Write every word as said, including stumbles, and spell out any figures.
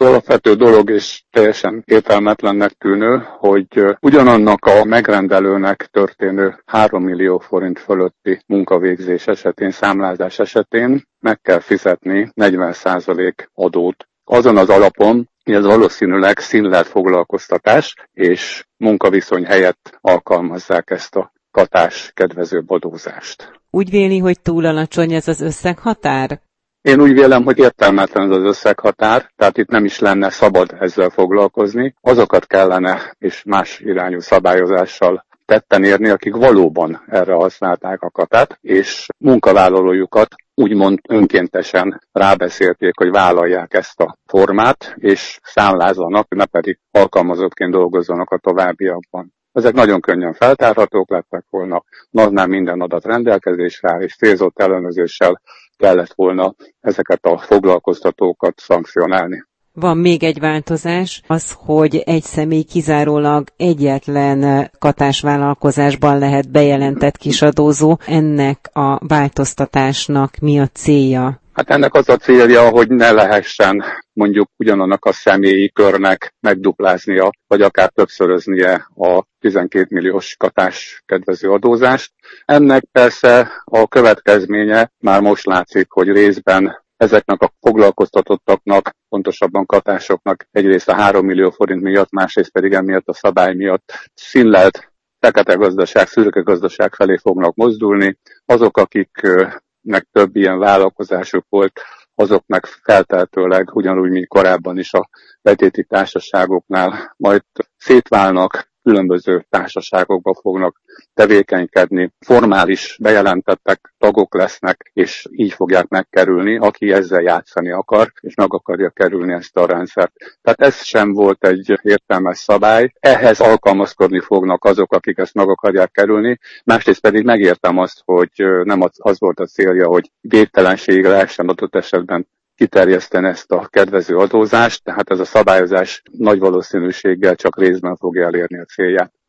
Alapvető dolog és teljesen értelmetlennek tűnő, hogy ugyanannak a megrendelőnek történő három millió forint fölötti munkavégzés esetén, számlázás esetén meg kell fizetni negyven százalék adót. Azon az alapon, hogy ez valószínűleg színlelt foglalkoztatás, és munkaviszony helyett alkalmazzák ezt a katás kedvezőbb adózást. Úgy véli, hogy túl alacsony ez az összeghatár? Én úgy vélem, hogy értelmetlen ez az összeghatár, tehát itt nem is lenne szabad ezzel foglalkozni. Azokat kellene és más irányú szabályozással tetten érni, akik valóban erre használták a katát, és munkavállalójukat úgymond önkéntesen rábeszélték, hogy vállalják ezt a formát, és számlázzanak, ne pedig alkalmazottként dolgozzanak a továbbiakban. Ezek nagyon könnyen feltárhatók lettek volna, nagynál minden adat rendelkezésre áll, és célzott ellenőrzéssel kellett volna ezeket a foglalkoztatókat szankcionálni. Van még egy változás, az, hogy egy személy kizárólag egyetlen katásvállalkozásban lehet bejelentett kisadózó. Ennek a változtatásnak mi a célja? Hát ennek az a célja, hogy ne lehessen mondjuk ugyanannak a személyi körnek megdupláznia, vagy akár többszöröznie a tizenkét milliós katás kedvező adózást. Ennek persze a következménye már most látszik, hogy részben ezeknek a foglalkoztatottaknak, pontosabban katásoknak egyrészt a három millió forint miatt, másrészt pedig emiatt a szabály miatt színlelt fekete gazdaság, szürke gazdaság felé fognak mozdulni. Azok, akiknek több ilyen vállalkozásuk volt, azoknak feltehetőleg ugyanúgy, mint korábban is a betéti társaságoknál majd szétválnak, különböző társaságokba fognak tevékenykedni, formális bejelentettek tagok lesznek, és így fogják megkerülni, aki ezzel játszani akar, és meg akarja kerülni ezt a rendszert. Tehát ez sem volt egy értelmes szabály, ehhez alkalmazkodni fognak azok, akik ezt meg akarják kerülni, másrészt pedig megértem azt, hogy nem az volt a célja, hogy végtelenségig lehessen adott esetben kiterjeszteni ezt a kedvező adózást, tehát ez a szabályozás nagy valószínűséggel csak részben fogja elérni a célját.